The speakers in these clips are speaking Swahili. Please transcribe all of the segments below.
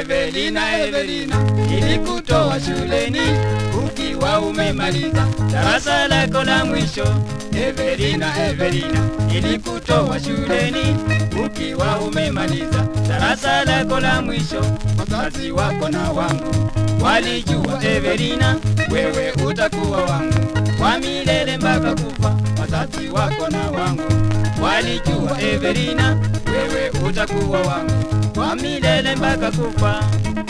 Evelina, Evelina, nilikutoa shuleni ukiwa umemaliza darasa lako la mwisho. Evelina, Evelina, nilikutoa shuleni ukiwa umemaliza darasa lako la mwisho. Wazazi wako na wangu walijua Evelina, wewe utakuwa wangu kwa milele mpaka kufa. Wazazi wako na wangu walijua Evelina, wewe utakuwa wangu kwa milele mpaka kufa.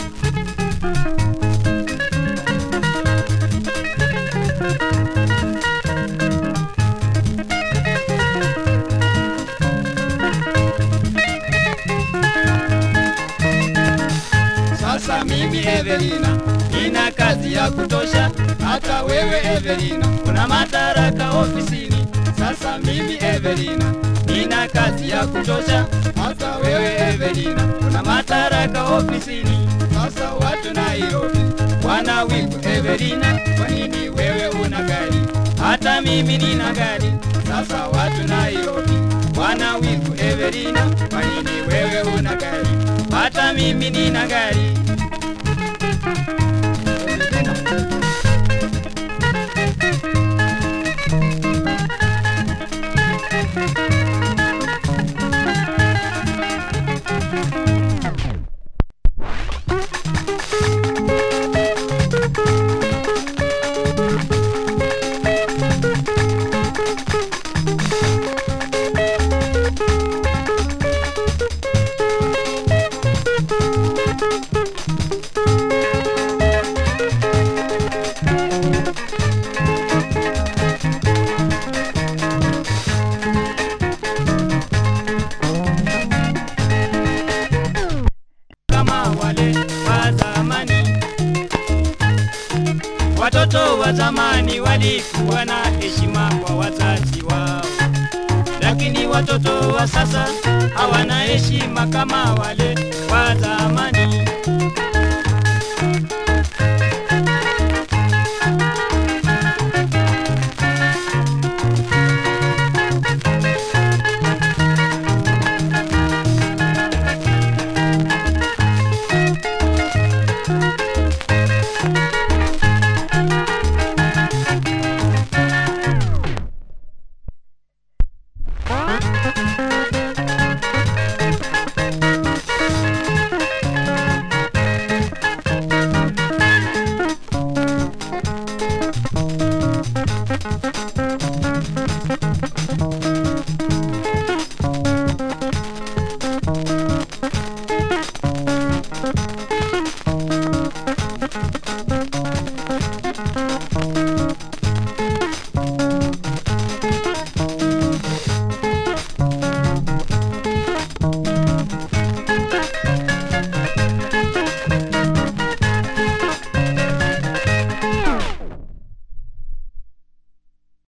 Sasa mimi Evelina nina kazi ya kutosha, hata wewe Evelina una madaraka ofisini. Sasa mimi Evelina nina kazi ya kutosha, hata wewe Evelina una madaraka ofisini. Sasa watu Nairobi wanawivu Evelina, kwa nini wewe una gari hata mimi nina gari? Sasa watu Nairobi wanawivu Evelina, kwa nini wewe una gari hata mimi nina gari? Watoto wa zamani walikuwa na heshima kwa wazazi wao, lakini watoto wa sasa hawana heshima kama wale wa zamani.